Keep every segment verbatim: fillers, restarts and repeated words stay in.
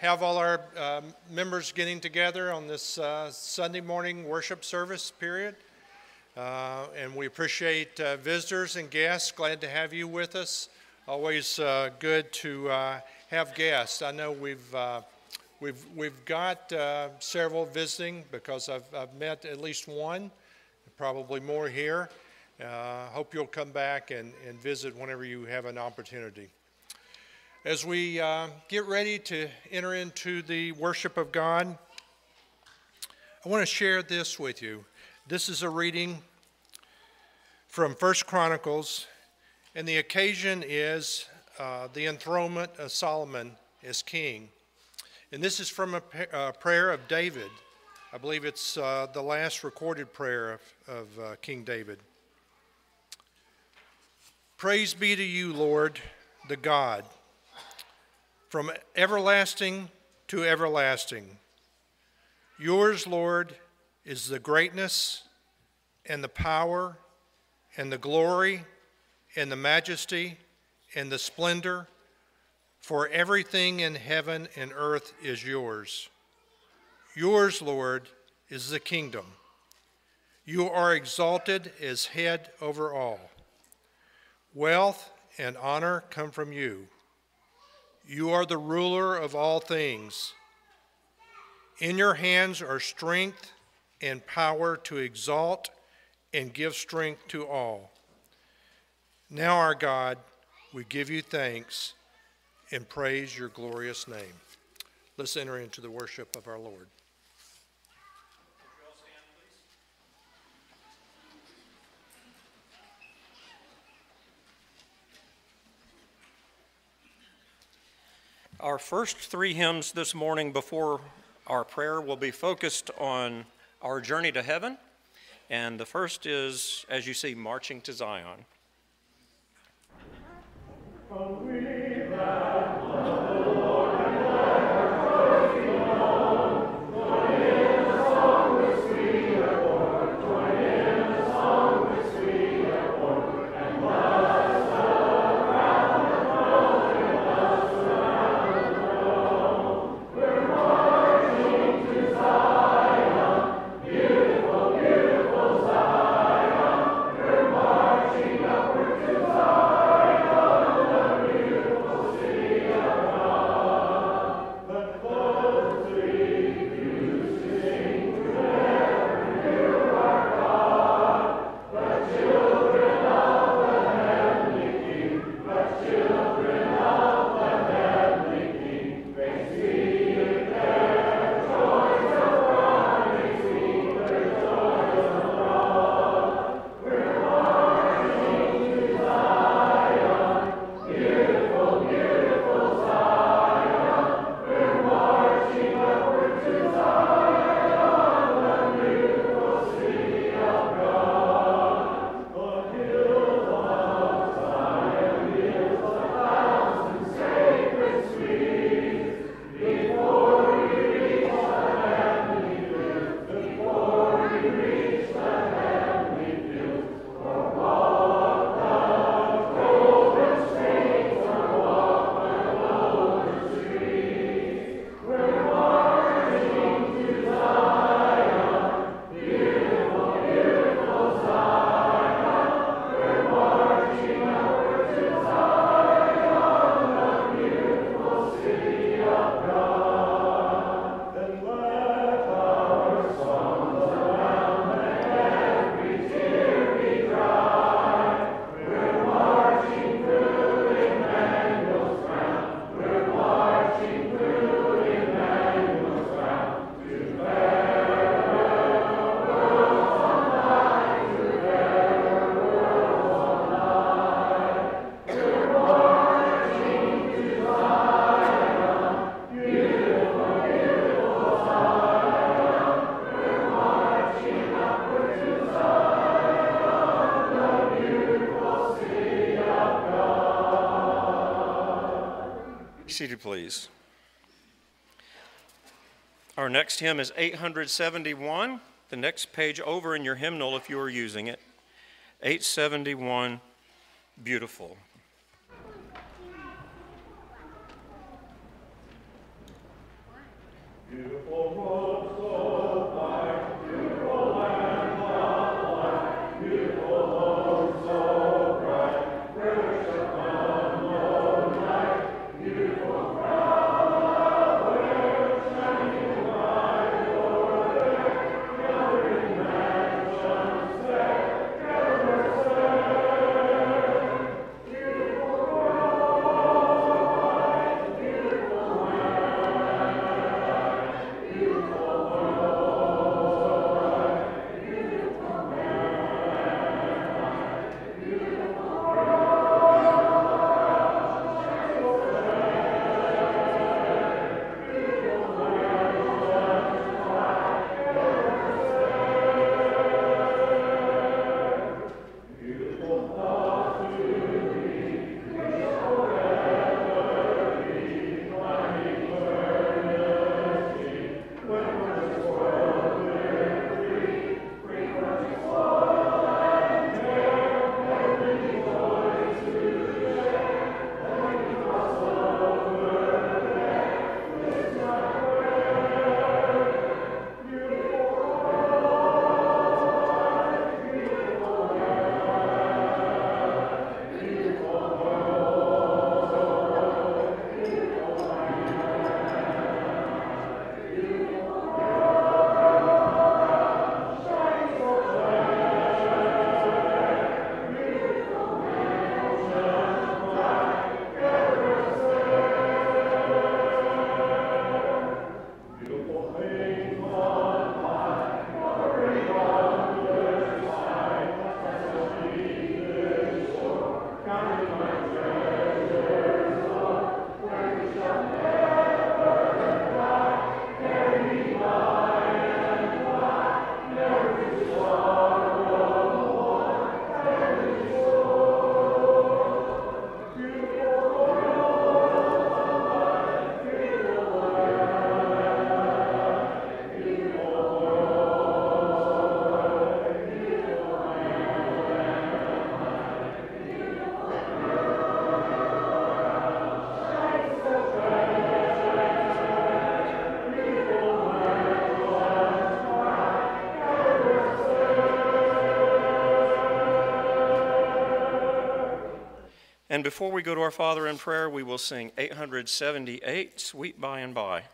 have all our uh, members getting together on this uh, Sunday morning worship service period. Uh, and we appreciate uh, visitors and guests. Glad to have you with us. Always uh, good to uh, have guests. I know we've uh, we've we've got uh, several visiting because I've I've met at least one, probably more here. Uh, hope you'll come back and, and visit whenever you have an opportunity. As we uh, get ready to enter into the worship of God, I want to share this with you. This is a reading from First Chronicles, and the occasion is uh, the enthronement of Solomon as king. And this is from a uh, prayer of David. I believe it's uh, the last recorded prayer of, of uh, King David. Praise be to you, Lord, the God, from everlasting to everlasting. Yours, Lord, is the greatness and the power and the glory and the majesty and the splendor, for everything in heaven and earth is yours. Yours, Lord, is the kingdom. You are exalted as head over all. Wealth and honor come from you. You are the ruler of all things. In your hands are strength and power to exalt and give strength to all. Now, our God, we give you thanks and praise your glorious name. Let's enter into the worship of our Lord. Our first three hymns this morning before our prayer will be focused on our journey to heaven. And the first is, as you see, Marching to Zion. Seated, please. Our next hymn is eight hundred seventy-one, the next page over in your hymnal if you are using it. eight seventy-one, Beautiful. And before we go to our Father in prayer, we will sing eight hundred seventy-eight, Sweet By and By.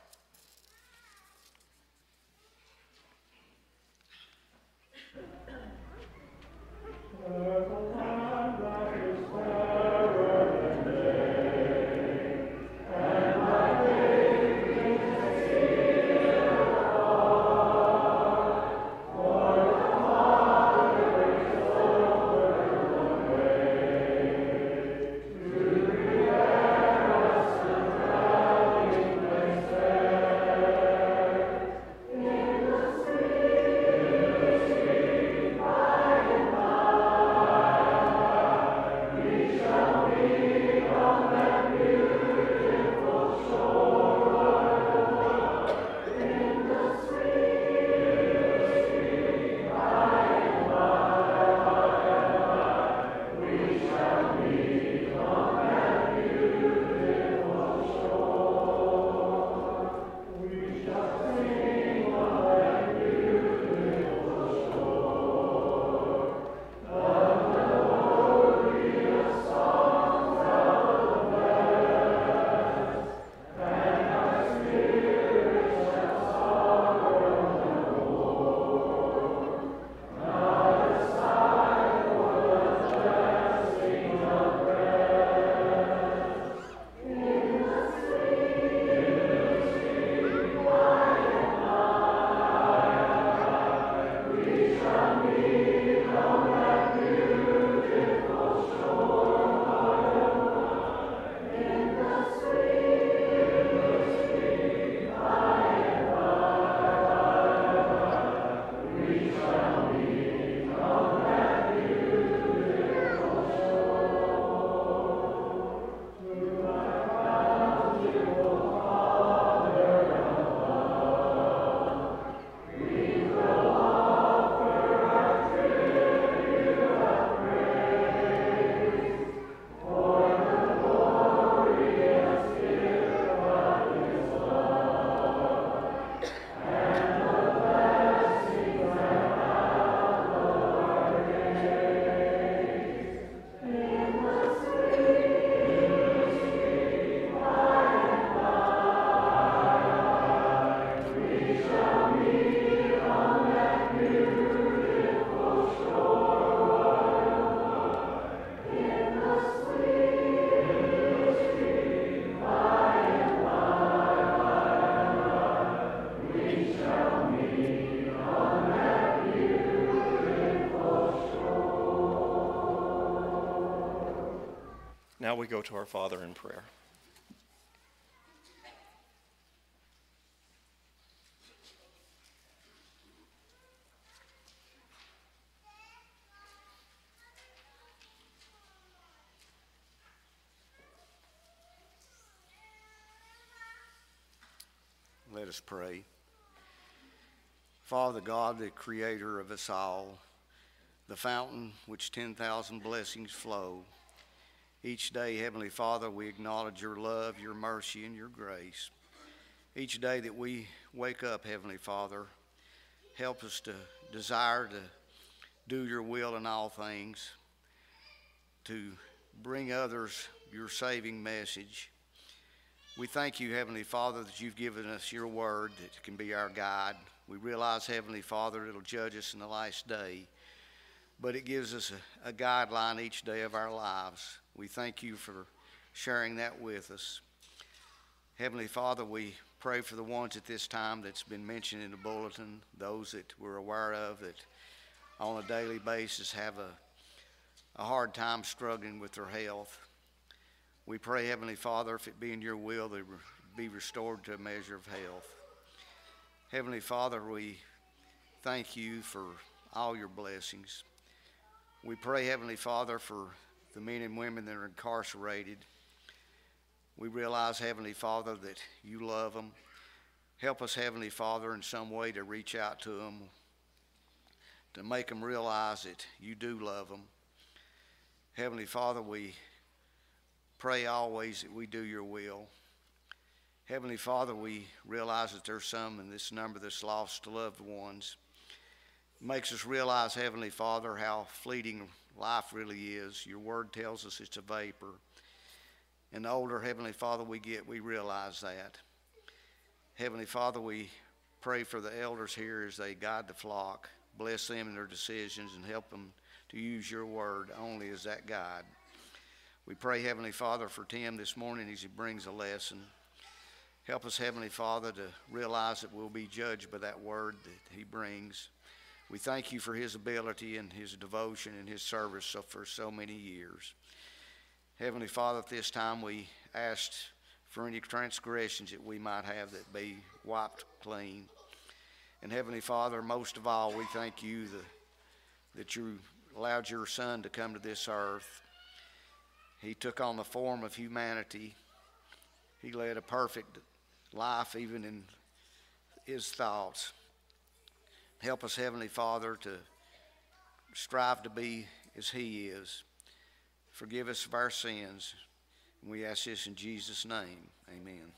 we go to our Father in prayer. Let us pray. Father God, the creator of us all, the fountain which ten thousand blessings flow, each day, Heavenly Father, we acknowledge your love, your mercy, and your grace. Each day that we wake up, Heavenly Father, help us to desire to do your will in all things, to bring others your saving message. We thank you, Heavenly Father, that you've given us your word that can be our guide. We realize, Heavenly Father, it'll judge us in the last day, but it gives us a, a guideline each day of our lives. We thank you for sharing that with us. Heavenly Father, we pray for the ones at this time that's been mentioned in the bulletin, those that we're aware of that on a daily basis have a, a hard time struggling with their health. We pray, Heavenly Father, if it be in your will, they be restored to a measure of health. Heavenly Father, we thank you for all your blessings. We pray, Heavenly Father, for the men and women that are incarcerated. We realize, Heavenly Father, that you love them. Help us, Heavenly Father, in some way to reach out to them, to make them realize that you do love them. Heavenly Father, we pray always that we do your will. Heavenly Father, we realize that there's some in this number that's lost loved ones. It makes us realize, Heavenly Father, how fleeting life really is. Your word tells us it's a vapor. And the older, Heavenly Father, we get, we realize that. Heavenly Father, we pray for the elders here as they guide the flock. Bless them in their decisions and help them to use your word only as that guide. We pray, Heavenly Father, for Tim this morning as he brings a lesson. Help us, Heavenly Father, to realize that we'll be judged by that word that he brings. We thank you for his ability and his devotion and his service so, for so many years. Heavenly Father, at this time we asked for any transgressions that we might have that be wiped clean. And Heavenly Father, most of all, we thank you that, that you allowed your Son to come to this earth. He took on the form of humanity. He led a perfect life even in his thoughts. Help us, Heavenly Father, to strive to be as he is. Forgive us of our sins. And we ask this in Jesus' name. Amen.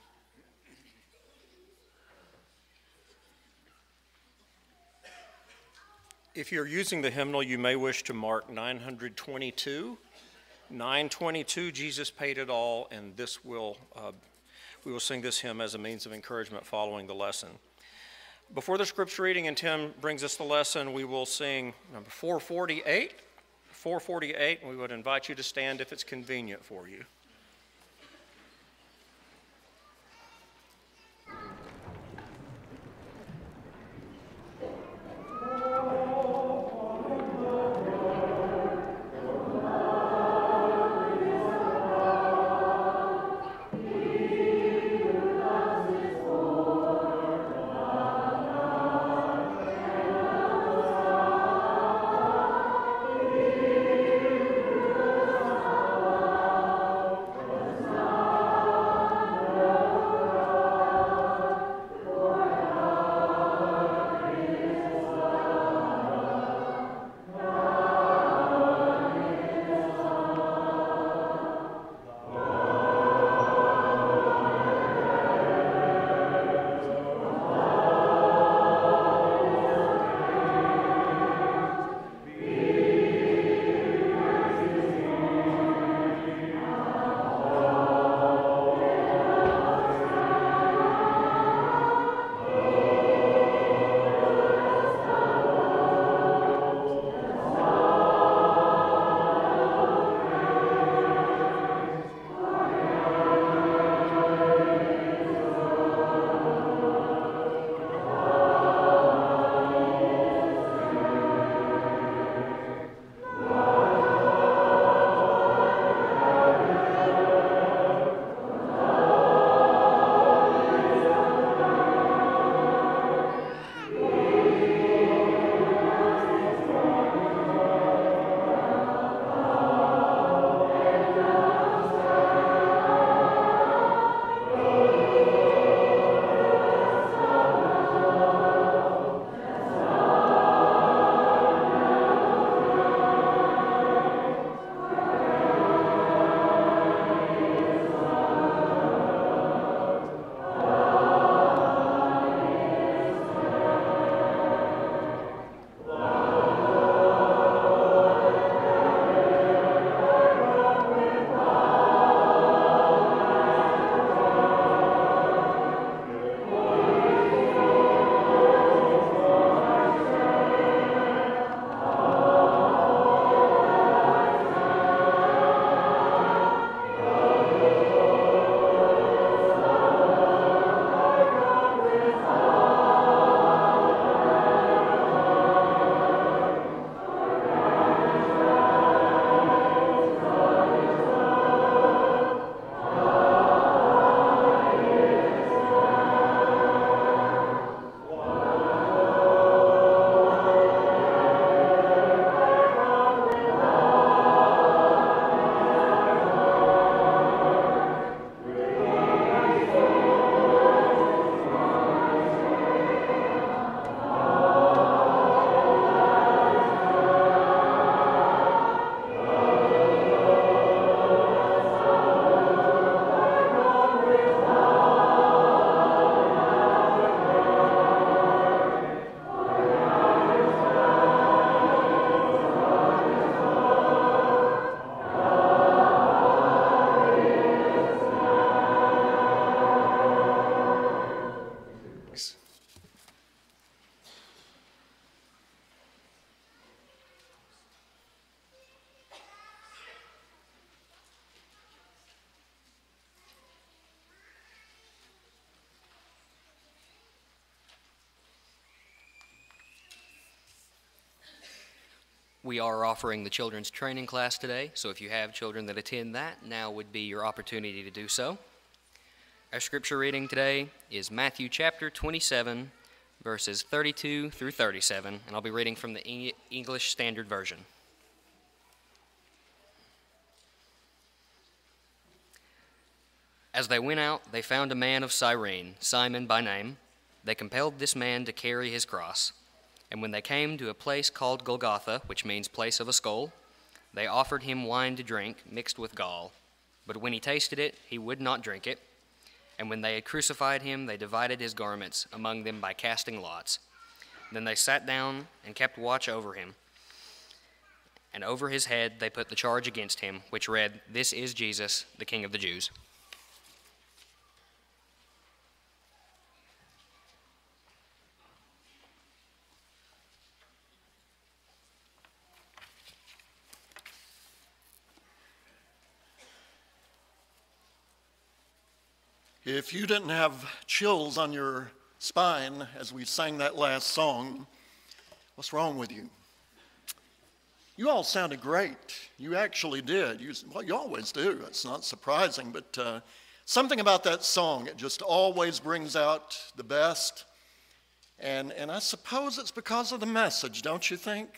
If you're using the hymnal, you may wish to mark nine twenty-two. nine twenty-two, Jesus paid it all, and this will, uh, we will sing this hymn as a means of encouragement following the lesson. Before the scripture reading and Tim brings us the lesson, we will sing number four forty-eight. four forty-eight, and we would invite you to stand if it's convenient for you. We are offering the children's training class today, so if you have children that attend that, now would be your opportunity to do so. Our scripture reading today is Matthew chapter twenty-seven, verses thirty-two through thirty-seven, and I'll be reading from the English Standard Version. As they went out, they found a man of Cyrene, Simon by name. They compelled this man to carry his cross. And when they came to a place called Golgotha, which means place of a skull, they offered him wine to drink mixed with gall. But when he tasted it, he would not drink it. And when they had crucified him, they divided his garments among them by casting lots. Then they sat down and kept watch over him. And over his head they put the charge against him, which read, "This is Jesus, the King of the Jews." If you didn't have chills on your spine as we sang that last song, what's wrong with you? You all sounded great. You actually did. You, well, you always do. It's not surprising, but uh, something about that song, it just always brings out the best. And, and I suppose it's because of the message, don't you think?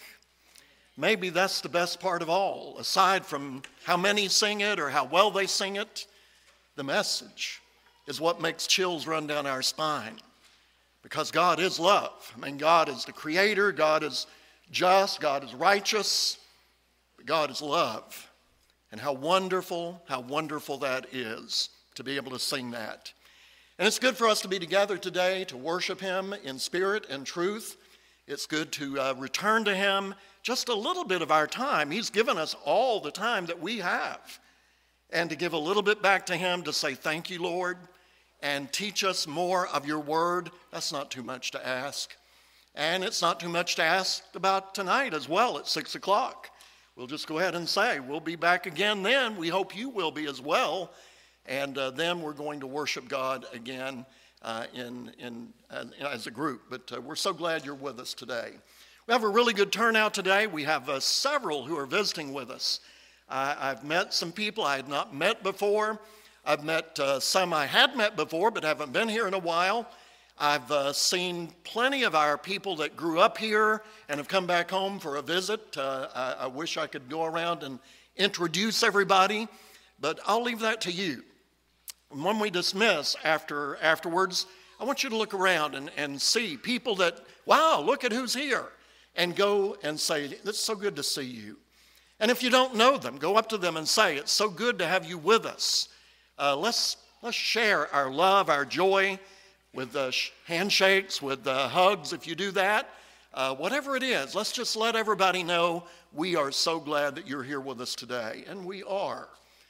Maybe that's the best part of all, aside from how many sing it or how well they sing it, the message is what makes chills run down our spine. Because God is love. I mean, God is the creator, God is just, God is righteous, but God is love. And how wonderful, how wonderful that is to be able to sing that. And it's good for us to be together today to worship him in spirit and truth. It's good to uh, return to him just a little bit of our time. He's given us all the time that we have. And to give a little bit back to him to say, thank you, Lord, and teach us more of your word. That's not too much to ask. And it's not too much to ask about tonight as well at six o'clock. We'll just go ahead and say, we'll be back again then. We hope you will be as well. And uh, then we're going to worship God again uh, in, in, uh, as a group. But uh, we're so glad you're with us today. We have a really good turnout today. We have uh, several who are visiting with us. Uh, I've met some people I had not met before. I've met uh, some I had met before but haven't been here in a while. I've uh, seen plenty of our people that grew up here and have come back home for a visit. Uh, I, I wish I could go around and introduce everybody, but I'll leave that to you. And when we dismiss after afterwards, I want you to look around and, and see people that, wow, look at who's here, and go and say, it's so good to see you. And if you don't know them, go up to them and say, it's so good to have you with us. Uh, let's, let's share our love, our joy with uh, handshakes, with uh, hugs if you do that. Uh, whatever it is, let's just let everybody know we are so glad that you're here with us today. And we are.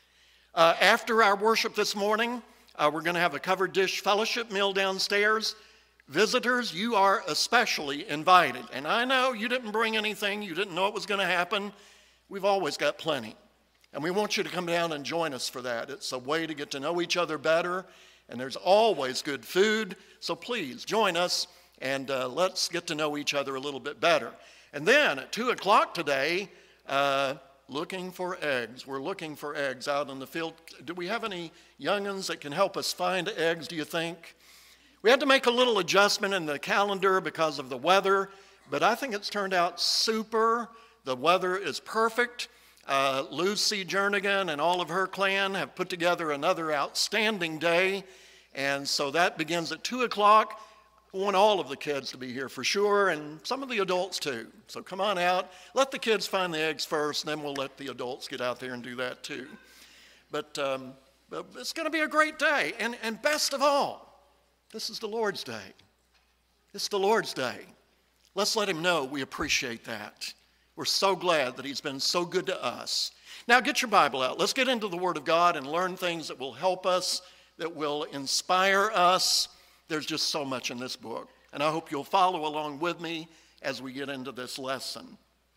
Uh, after our worship this morning, uh, we're going to have a covered dish fellowship meal downstairs. Visitors, you are especially invited. And I know you didn't bring anything. You didn't know it was going to happen. We've always got plenty. And we want you to come down and join us for that. It's a way to get to know each other better, and there's always good food. So please join us, and uh, let's get to know each other a little bit better. And then at two o'clock today, uh, looking for eggs. We're looking for eggs out in the field. Do we have any young'uns that can help us find eggs, do you think? We had to make a little adjustment in the calendar because of the weather, but I think it's turned out super. The weather is perfect. Uh, Lucy Jernigan and all of her clan have put together another outstanding day, and so that begins at two o'clock. I want all of the kids to be here for sure, and some of the adults too. So come on out. Let the kids find the eggs first, and then we'll let the adults get out there and do that too. But, um, but it's going to be a great day, and, and best of all, this is the Lord's Day. It's the Lord's Day. Let's let him know we appreciate that. We're so glad that he's been so good to us. Now get your Bible out. Let's get into the Word of God and learn things that will help us, that will inspire us. There's just so much in this book. And I hope you'll follow along with me as we get into this lesson.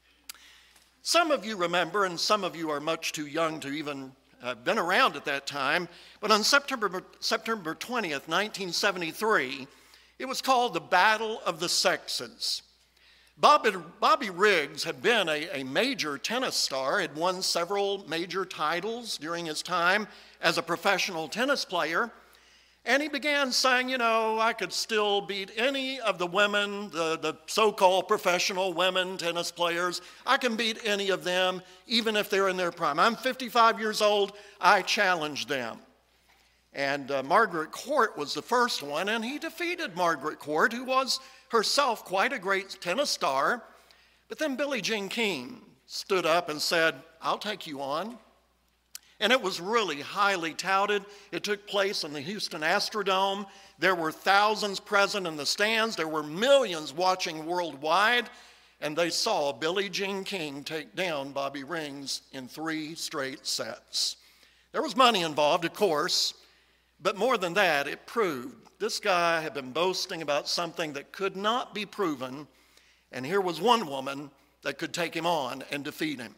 Some of you remember, and some of you are much too young to even have uh, been around at that time, but on September, September twentieth, nineteen seventy-three, it was called the Battle of the Sexes. Bobby, Bobby Riggs had been a, a major tennis star, had won several major titles during his time as a professional tennis player. And he began saying, you know, I could still beat any of the women, the, the so-called professional women tennis players. I can beat any of them, even if they're in their prime. I'm fifty-five years old. I challenge them. And uh, Margaret Court was the first one, and he defeated Margaret Court, who was herself quite a great tennis star. But then Billie Jean King stood up and said, I'll take you on. And it was really highly touted. It took place in the Houston Astrodome. There were thousands present in the stands. There were millions watching worldwide. And they saw Billie Jean King take down Bobby Riggs in three straight sets. There was money involved, of course. But more than that, it proved this guy had been boasting about something that could not be proven. And here was one woman that could take him on and defeat him.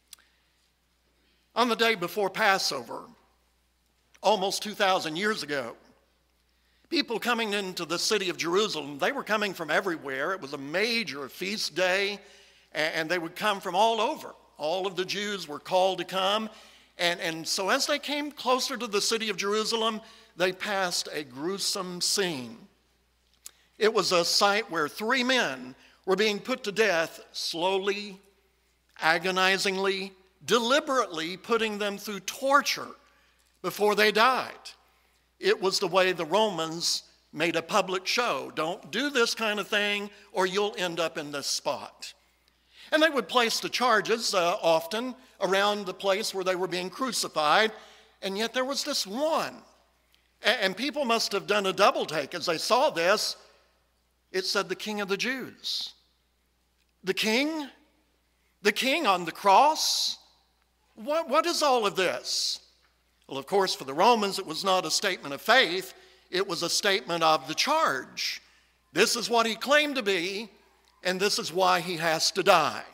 On the day before Passover, almost two thousand years ago, people coming into the city of Jerusalem, they were coming from everywhere. It was a major feast day, and they would come from all over. All of the Jews were called to come. And, and so as they came closer to the city of Jerusalem, they passed a gruesome scene. It was a sight where three men were being put to death slowly, agonizingly, deliberately putting them through torture before they died. It was the way the Romans made a public show. Don't do this kind of thing or you'll end up in this spot. And they would place the charges uh, often around the place where they were being crucified, and yet there was this one. And, and people must have done a double take as they saw this. It said the King of the Jews. The King? The King on the cross? What, what is all of this? Well, of course, for the Romans, it was not a statement of faith. It was a statement of the charge. This is what he claimed to be, and this is why he has to die.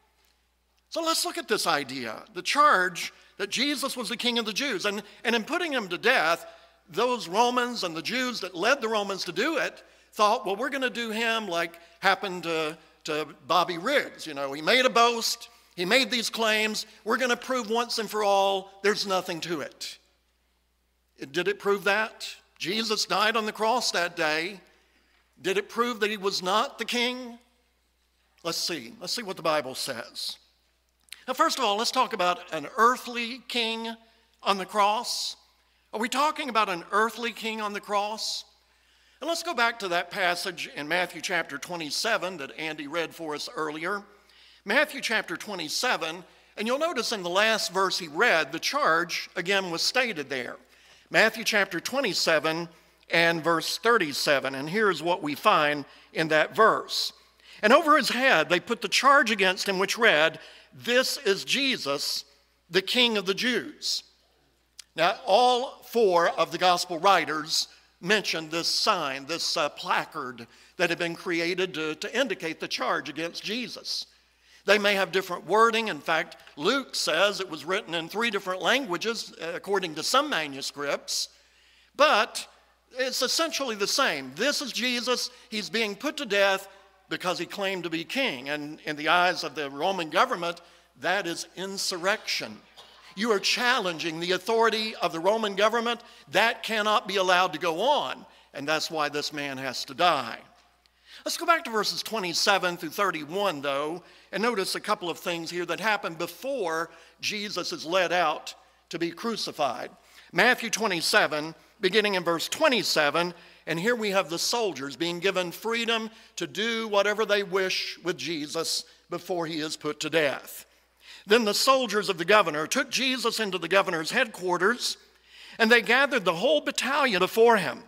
So let's look at this idea, the charge that Jesus was the King of the Jews. And, and in putting him to death, those Romans and the Jews that led the Romans to do it thought, well, we're going to do him like happened to, to Bobby Riggs. You know, he made a boast. He made these claims. We're going to prove once and for all there's nothing to it. Did it prove that? Jesus died on the cross that day. Did it prove that he was not the king? Let's see. Let's see what the Bible says. Now, first of all, let's talk about an earthly king on the cross. Are we talking about an earthly king on the cross? And let's go back to that passage in Matthew chapter twenty-seven that Andy read for us earlier. Matthew chapter twenty-seven, and you'll notice in the last verse he read, the charge again was stated there. Matthew chapter twenty-seven and verse thirty-seven, and here's what we find in that verse. And over his head they put the charge against him which read, "This is Jesus, the King of the Jews." Now, all four of the gospel writers mentioned this sign, this uh, placard that had been created to, to indicate the charge against Jesus. They may have different wording. In fact, Luke says it was written in three different languages, according to some manuscripts. But it's essentially the same. This is Jesus. He's being put to death because he claimed to be king. And in the eyes of the Roman government, that is insurrection. You are challenging the authority of the Roman government. That cannot be allowed to go on. And that's why this man has to die. Let's go back to verses twenty-seven through thirty-one, though, and notice a couple of things here that happened before Jesus is led out to be crucified. Matthew twenty-seven, beginning in verse twenty-seven, and here we have the soldiers being given freedom to do whatever they wish with Jesus before he is put to death. Then the soldiers of the governor took Jesus into the governor's headquarters, and they gathered the whole battalion before him.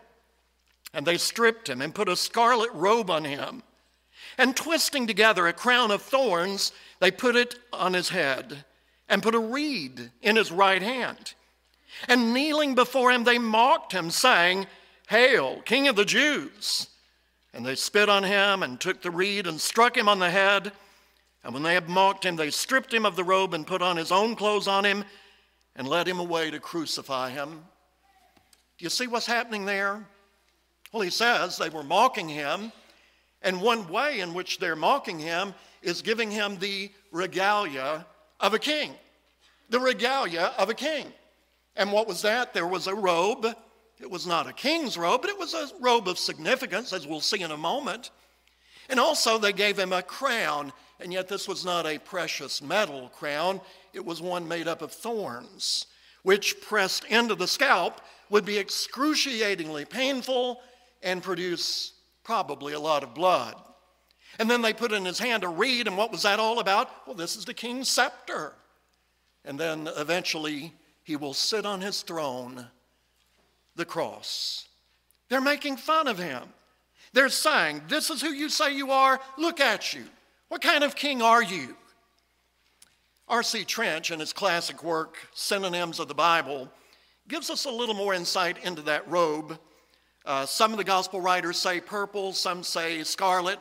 And they stripped him and put a scarlet robe on him. And twisting together a crown of thorns, they put it on his head and put a reed in his right hand. And kneeling before him, they mocked him, saying, "Hail, King of the Jews!" And they spit on him and took the reed and struck him on the head. And when they had mocked him, they stripped him of the robe and put on his own clothes on him and led him away to crucify him. Do you see what's happening there? Well, he says they were mocking him, And one way in which they're mocking him is giving him the regalia of a king. The regalia of a king. And what was that? There was a robe. It was not a king's robe, but it was a robe of significance, as we'll see in a moment. And also they gave him a crown, and yet this was not a precious metal crown. It was one made up of thorns, which pressed into the scalp would be excruciatingly painful and produce probably a lot of blood. And then they put in his hand a reed, and what was that all about? Well, this is the king's scepter. And then eventually he will sit on his throne, the cross. They're making fun of him. They're saying, this is who you say you are, look at you. What kind of king are you? R C Trench, in his classic work, Synonyms of the Bible, gives us a little more insight into that robe. Uh, some of the gospel writers say purple, some say scarlet.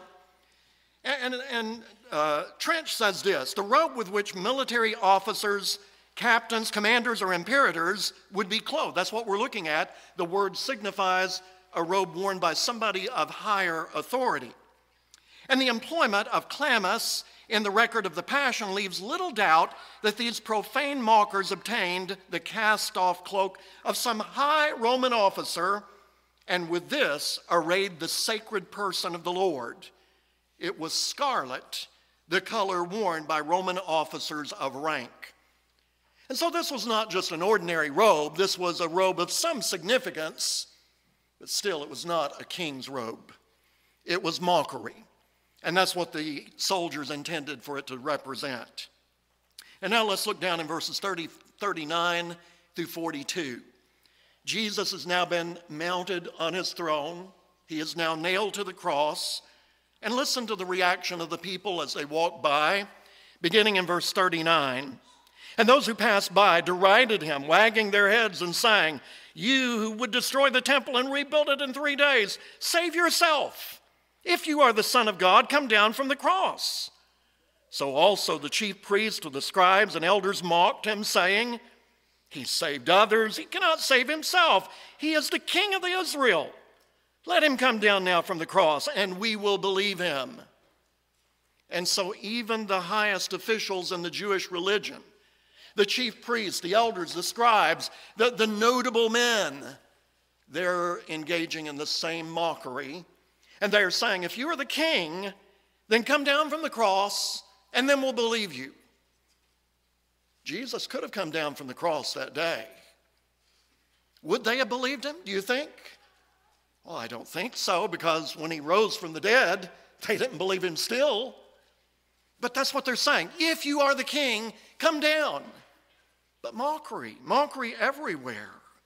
And, and, and uh, Trench says this, the robe with which military officers, captains, commanders, or imperators would be clothed. That's what we're looking at. The word signifies a robe worn by somebody of higher authority. And the employment of chlamys in the record of the Passion leaves little doubt that these profane mockers obtained the cast-off cloak of some high Roman officer, and with this arrayed the sacred person of the Lord. It was scarlet, the color worn by Roman officers of rank. And so this was not just an ordinary robe, this was a robe of some significance, but still it was not a king's robe. It was mockery. And that's what the soldiers intended for it to represent. And now let's look down in verses thirty, thirty-nine through forty-two. Jesus has now been mounted on his throne. He is now nailed to the cross. And listen to the reaction of the people as they walk by, beginning in verse thirty-nine. And those who passed by derided him, wagging their heads and saying, you who would destroy the temple and rebuild it in three days, save yourself. If you are the Son of God, come down from the cross. So also the chief priests with the scribes and elders mocked him, saying, he saved others, he cannot save himself. He is the King of Israel. Let him come down now from the cross, and we will believe him. And so even the highest officials in the Jewish religion, the chief priests, the elders, the scribes, the, the notable men, they're engaging in the same mockery. And they're saying, if you are the king, then come down from the cross, and then we'll believe you. Jesus could have come down from the cross that day. Would they have believed him, do you think? Well, I don't think so, because when he rose from the dead, they didn't believe him still. But that's what they're saying. If you are the king, come down. But mockery, mockery everywhere.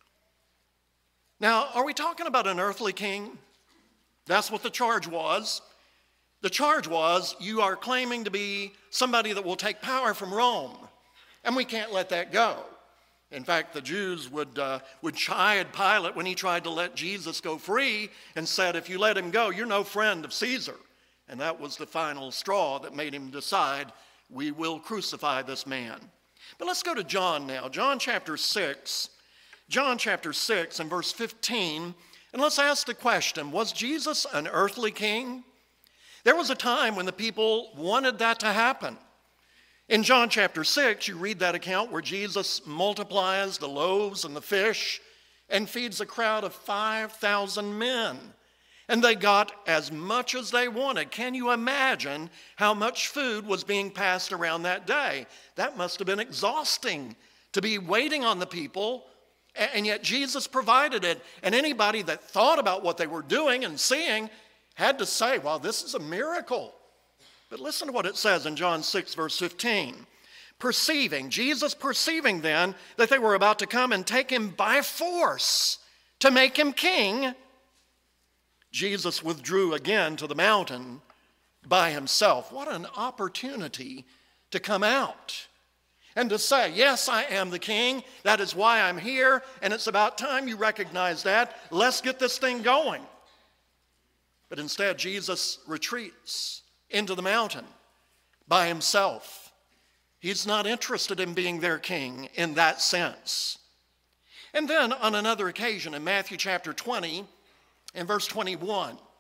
Now, are we talking about an earthly king? That's what the charge was. The charge was, you are claiming to be somebody that will take power from Rome, and we can't let that go. In fact, the Jews would, uh, would chide Pilate when he tried to let Jesus go free and said, if you let him go, you're no friend of Caesar. And that was the final straw that made him decide, we will crucify this man. But let's go to John now. John chapter six. John chapter six and verse fifteen. And let's ask the question, was Jesus an earthly king? There was a time when the people wanted that to happen. In John chapter six, you read that account where Jesus multiplies the loaves and the fish and feeds a crowd of five thousand men. And they got as much as they wanted. Can you imagine how much food was being passed around that day? That must have been exhausting to be waiting on the people, and yet Jesus provided it. And anybody that thought about what they were doing and seeing had to say, wow, this is a miracle. But listen to what it says in John six, verse fifteen. Perceiving, Jesus perceiving then that they were about to come and take him by force to make him king, Jesus withdrew again to the mountain by himself. What an opportunity to come out and to say, yes, I am the king. That is why I'm here, and it's about time you recognize that. Let's get this thing going. But instead, Jesus retreats into the mountain by himself. He's not interested in being their king in that sense. And then on another occasion in Matthew chapter twenty, in verse twenty-one,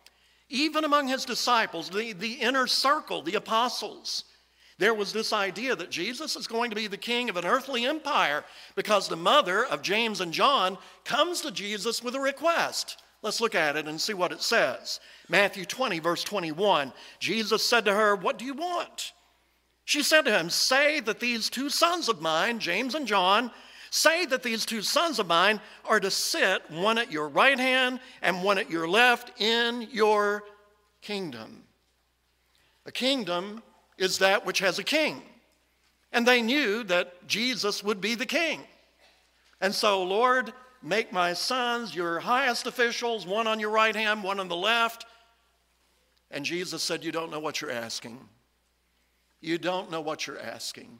Even among his disciples, the, the inner circle, the apostles, there was this idea that Jesus is going to be the king of an earthly empire because the mother of James and John comes to Jesus with a request. Let's look at it and see what it says. Matthew twenty, verse twenty-one, Jesus said to her, "What do you want?" She said to him, "Say that these two sons of mine, James and John, say that these two sons of mine are to sit, one at your right hand and one at your left, in your kingdom." A kingdom is that which has a king. And they knew that Jesus would be the king. And so, Lord, make my sons your highest officials, one on your right hand, one on the left. And Jesus said, "You don't know what you're asking. You don't know what you're asking."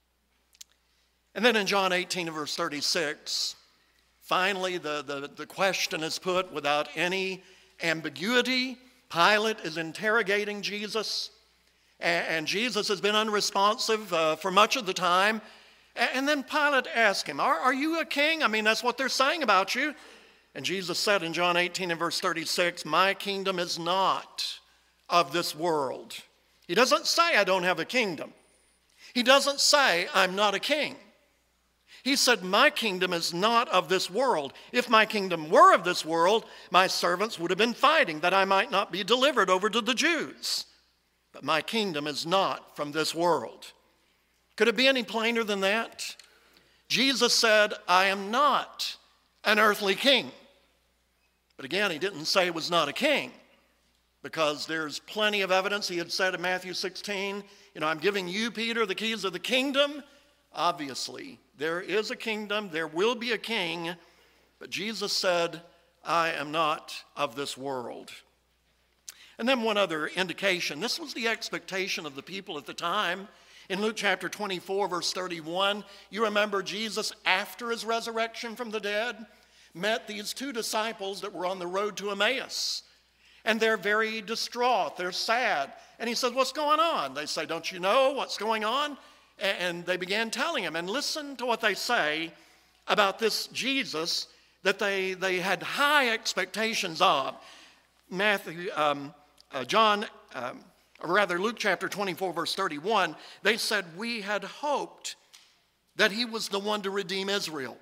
And then in John eighteen, verse thirty-six, finally the, the, the question is put without any ambiguity. Pilate is interrogating Jesus, and, and Jesus has been unresponsive uh, for much of the time. And, and then Pilate asked him, are, are you a king? I mean, that's what they're saying about you. And Jesus said in John eighteen and verse thirty-six, "My kingdom is not of this world." He doesn't say I don't have a kingdom. He doesn't say I'm not a king. He said, my kingdom is not of this world. If my kingdom were of this world, my servants would have been fighting that I might not be delivered over to the Jews. But my kingdom is not from this world. Could it be any plainer than that? Jesus said, I am not an earthly king. But again, he didn't say he was not a king, because there's plenty of evidence. He had said in Matthew sixteen, you know, I'm giving you, Peter, the keys of the kingdom. Obviously, there is a kingdom, there will be a king, but Jesus said, I am not of this world. And then one other indication, this was the expectation of the people at the time. In Luke chapter twenty-four, verse thirty-one, you remember Jesus, after his resurrection from the dead, met these two disciples that were on the road to Emmaus. And they're very distraught, they're sad. And he said, what's going on? They say, don't you know what's going on? And they began telling him, and listen to what they say about this Jesus that they, they had high expectations of. Matthew, um, uh, John, um, or rather Luke chapter twenty-four, verse thirty-one, they said, we had hoped that he was the one to redeem Israel.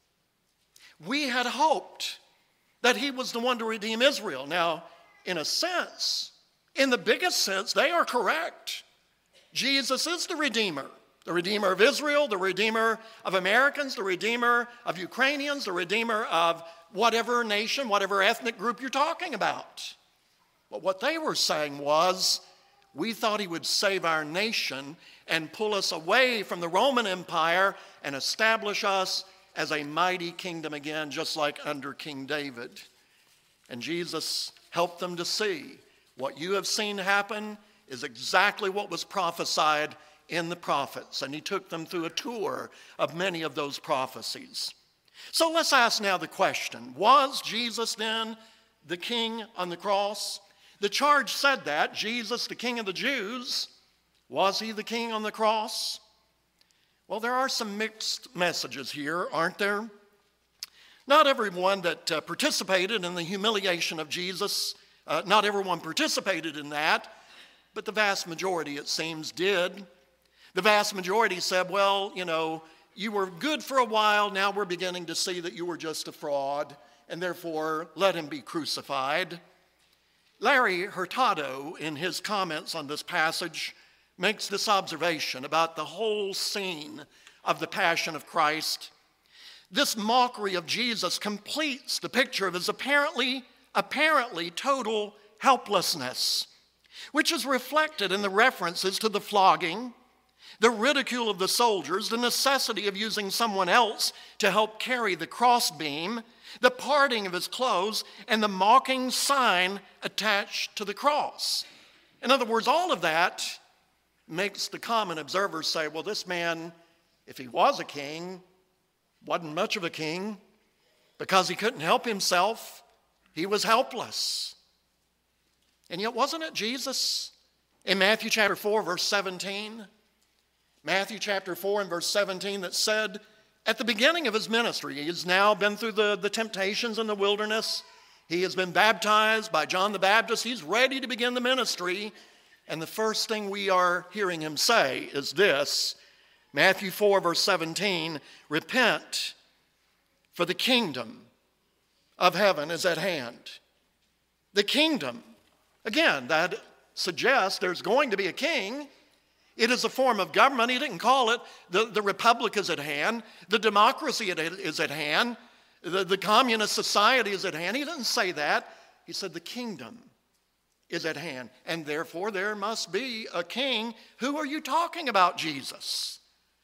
We had hoped that he was the one to redeem Israel. Now, in a sense, in the biggest sense, they are correct. Jesus is the Redeemer. The Redeemer of Israel, the Redeemer of Americans, the Redeemer of Ukrainians, the Redeemer of whatever nation, whatever ethnic group you're talking about. But what they were saying was, we thought he would save our nation and pull us away from the Roman Empire and establish us as a mighty kingdom again, just like under King David. And Jesus helped them to see what you have seen happen is exactly what was prophesied in the prophets. And he took them through a tour of many of those prophecies. So let's ask now the question, was Jesus then the king on the cross? The charge said that, Jesus, the King of the Jews. Was he the king on the cross? Well, there are some mixed messages here, aren't there? Not everyone that uh, participated in the humiliation of Jesus, uh, not everyone participated in that, but the vast majority, it seems, did. The vast majority said, well, you know, you were good for a while, now we're beginning to see that you were just a fraud, and therefore let him be crucified. Larry Hurtado, in his comments on this passage, makes this observation about the whole scene of the Passion of Christ. This mockery of Jesus completes the picture of his apparently, apparently total helplessness, which is reflected in the references to the flogging, the ridicule of the soldiers, the necessity of using someone else to help carry the crossbeam, the parting of his clothes, and the mocking sign attached to the cross. In other words, all of that makes the common observer say, well, this man, if he was a king, wasn't much of a king because he couldn't help himself. He was helpless. And yet, wasn't it Jesus in Matthew chapter four, verse seventeen? Matthew chapter four and verse seventeen that said, at the beginning of his ministry, he has now been through the, the temptations in the wilderness. He has been baptized by John the Baptist. He's ready to begin the ministry. And the first thing we are hearing him say is this, Matthew four, verse seventeen, repent, for the kingdom of heaven is at hand. The kingdom, again, that suggests there's going to be a king. It is a form of government. He didn't call it the, the republic is at hand, the democracy is at hand, the, the communist society is at hand. He didn't say that. He said the kingdom is at hand, and therefore there must be a king. Who are you talking about, Jesus?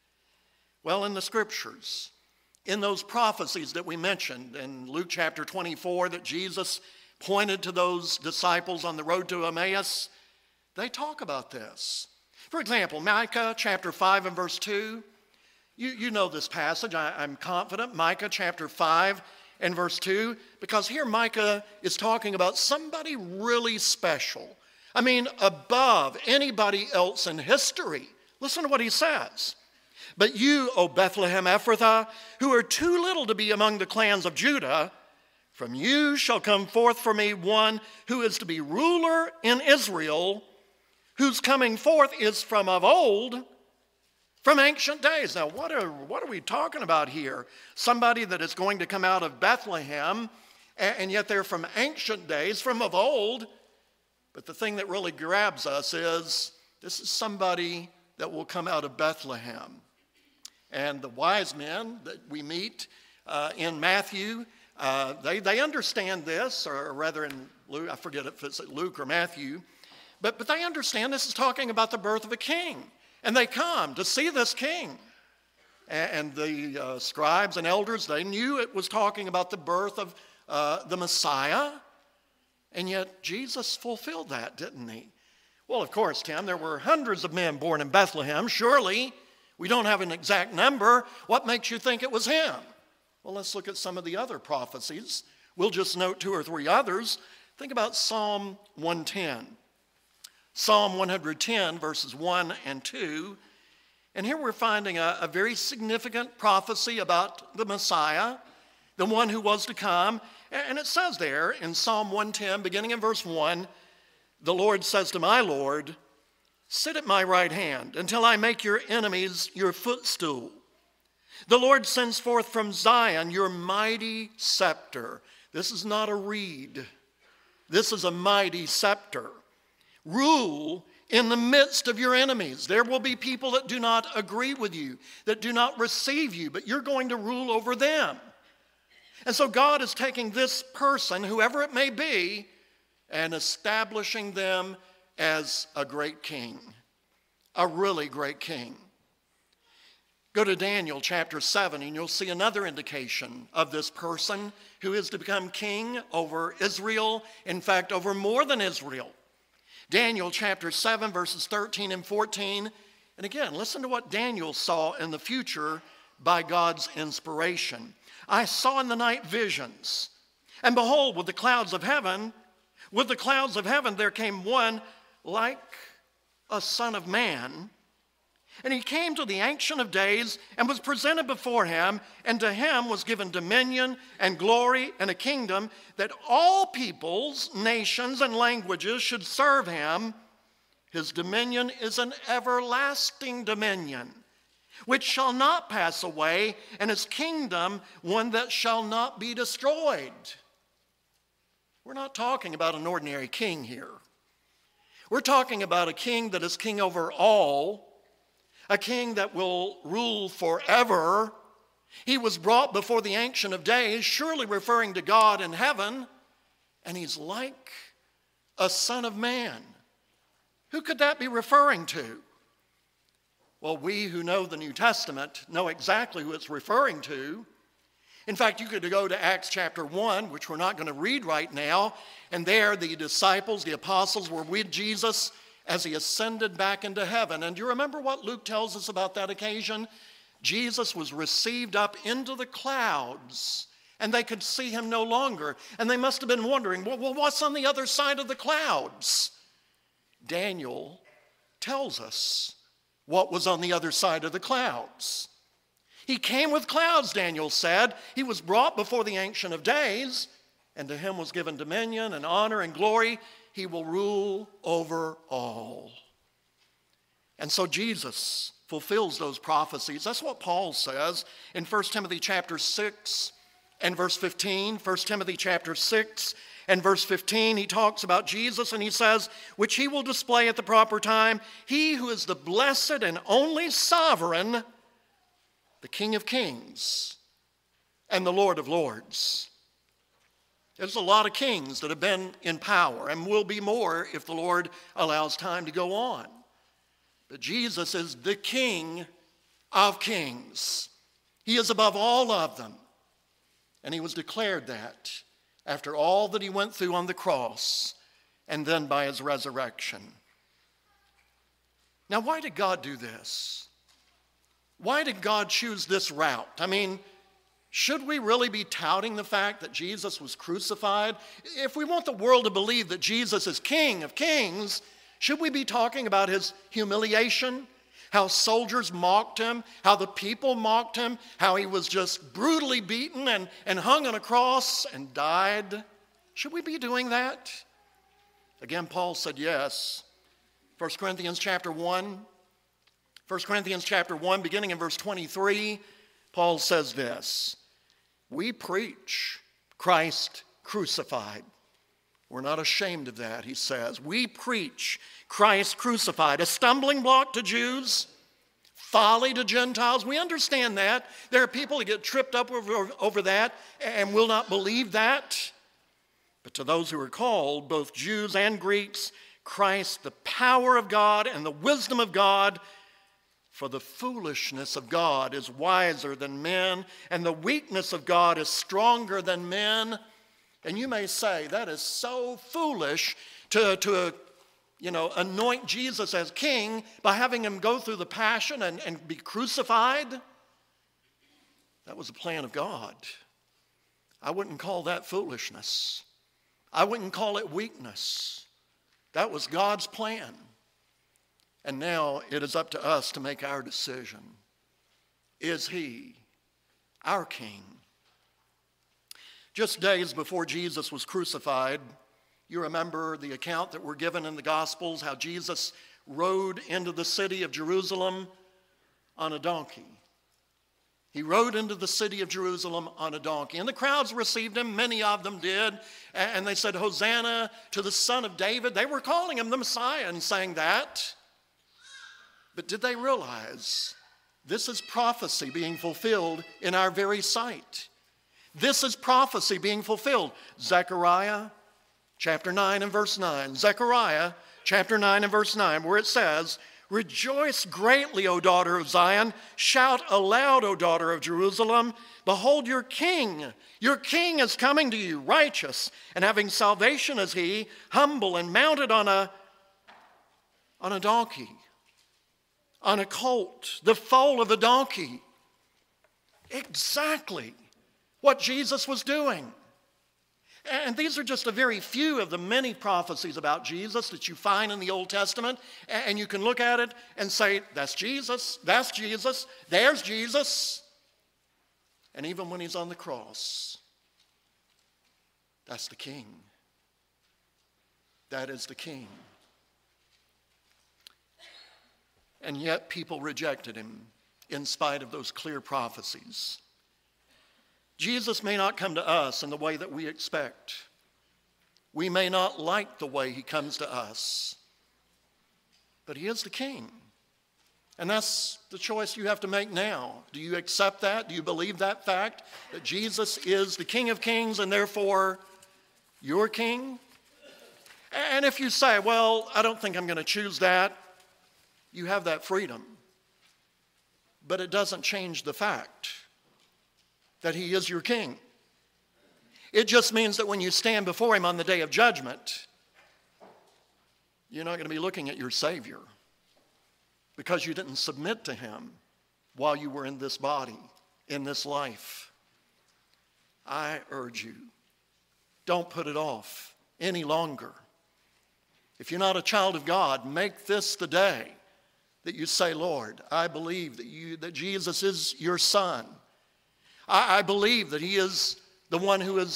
Well, in the scriptures, in those prophecies that we mentioned in Luke chapter twenty-four that Jesus pointed to those disciples on the road to Emmaus, they talk about this. For example, Micah chapter five and verse two. You, you know this passage, I, I'm confident. Micah chapter five and verse two, because here Micah is talking about somebody really special. I mean, above anybody else in history. Listen to what he says. But you, O Bethlehem Ephrathah, who are too little to be among the clans of Judah, from you shall come forth for me one who is to be ruler in Israel, whose coming forth is from of old, from ancient days. Now, what are, what are we talking about here? Somebody that is going to come out of Bethlehem, and, and yet they're from ancient days, from of old. But the thing that really grabs us is this is somebody that will come out of Bethlehem. And the wise men that we meet uh, in Matthew, uh, they, they understand this, or rather in Luke, I forget if it's Luke or Matthew, but, but they understand this is talking about the birth of a king. And they come to see this king. And, and the uh, scribes and elders, they knew it was talking about the birth of uh, the Messiah. And yet Jesus fulfilled that, didn't he? Well, of course, Tim, there were hundreds of men born in Bethlehem. Surely, we don't have an exact number. What makes you think it was him? Well, let's look at some of the other prophecies. We'll just note two or three others. Think about Psalm one ten. Psalm one ten, verses one and two. And here we're finding a, a very significant prophecy about the Messiah, the one who was to come. And it says there in Psalm one ten, beginning in verse one, the Lord says to my Lord, sit at my right hand until I make your enemies your footstool. The Lord sends forth from Zion your mighty scepter. This is not a reed. This is a mighty scepter. Rule in the midst of your enemies. There will be people that do not agree with you, that do not receive you, but you're going to rule over them. And so God is taking this person, whoever it may be, and establishing them as a great king, a really great king. Go to Daniel chapter seven, and you'll see another indication of this person who is to become king over Israel, in fact, over more than Israel. Daniel chapter seven, verses thirteen and fourteen. And again, listen to what Daniel saw in the future by God's inspiration. I saw in the night visions, and behold, with the clouds of heaven, with the clouds of heaven there came one like a son of man. And he came to the Ancient of Days and was presented before him, and to him was given dominion and glory and a kingdom that all peoples, nations, and languages should serve him. His dominion is an everlasting dominion, which shall not pass away, and his kingdom one that shall not be destroyed. We're not talking about an ordinary king here. We're talking about a king that is king over all, a king that will rule forever. He was brought before the Ancient of Days, surely referring to God in heaven, and he's like a son of man. Who could that be referring to? Well, we who know the New Testament know exactly who it's referring to. In fact, you could go to Acts chapter one, which we're not going to read right now, and there the disciples, the apostles, were with Jesus as he ascended back into heaven. And do you remember what Luke tells us about that occasion? Jesus was received up into the clouds, and they could see him no longer. And they must have been wondering, well, well what's on the other side of the clouds? Daniel tells us what was on the other side of the clouds. He came with clouds, Daniel said. He was brought before the Ancient of Days, and to him was given dominion and honor and glory. He will rule over all. And so Jesus fulfills those prophecies. That's what Paul says in First Timothy chapter six and verse fifteen. First Timothy chapter six and verse fifteen, he talks about Jesus and he says, which he will display at the proper time, he who is the blessed and only sovereign, the King of kings and the Lord of lords. There's a lot of kings that have been in power and will be more if the Lord allows time to go on. But Jesus is the King of kings. He is above all of them. And he was declared that after all that he went through on the cross and then by his resurrection. Now, why did God do this? Why did God choose this route? I mean, should we really be touting the fact that Jesus was crucified? If we want the world to believe that Jesus is King of kings, should we be talking about his humiliation? How soldiers mocked him, how the people mocked him, how he was just brutally beaten and, and hung on a cross and died? Should we be doing that? Again, Paul said yes. First Corinthians chapter one. First Corinthians chapter one, beginning in verse twenty-three, Paul says this, we preach Christ crucified. We're not ashamed of that, he says. We preach Christ crucified, a stumbling block to Jews, folly to Gentiles. We understand that. There are people who get tripped up over, over that and will not believe that. But to those who are called, both Jews and Greeks, Christ, the power of God and the wisdom of God, for the foolishness of God is wiser than men, and the weakness of God is stronger than men. And you may say, that is so foolish to, to you know, anoint Jesus as king by having him go through the passion and, and be crucified. That was a plan of God. I wouldn't call that foolishness. I wouldn't call it weakness. That was God's plan. And now it is up to us to make our decision. Is he our king? Just days before Jesus was crucified, you remember the account that we're given in the Gospels, how Jesus rode into the city of Jerusalem on a donkey. He rode into the city of Jerusalem on a donkey. And the crowds received him, many of them did, and they said, Hosanna to the Son of David. They were calling him the Messiah and saying that. But did they realize this is prophecy being fulfilled in our very sight? This is prophecy being fulfilled. Zechariah chapter nine and verse nine. Zechariah chapter nine and verse nine, where it says, rejoice greatly, O daughter of Zion. Shout aloud, O daughter of Jerusalem. Behold, your king, your king is coming to you, righteous and having salvation is he, humble and mounted on a, on a donkey, on a colt, the foal of a donkey. Exactly what Jesus was doing. And these are just a very few of the many prophecies about Jesus that you find in the Old Testament. And you can look at it and say, that's Jesus, that's Jesus, there's Jesus. And even when he's on the cross, that's the king. That is the king. And yet people rejected him in spite of those clear prophecies. Jesus may not come to us in the way that we expect. We may not like the way he comes to us. But he is the king. And that's the choice you have to make now. Do you accept that? Do you believe that fact? That Jesus is the King of kings and therefore your king? And if you say, well, I don't think I'm going to choose that, you have that freedom. But it doesn't change the fact that he is your king. It just means that when you stand before him on the day of judgment, you're not going to be looking at your Savior because you didn't submit to him while you were in this body, in this life. I urge you, don't put it off any longer. If you're not a child of God, make this the day that you say, Lord, I believe that you that Jesus is your son. I, I believe that he is the one who has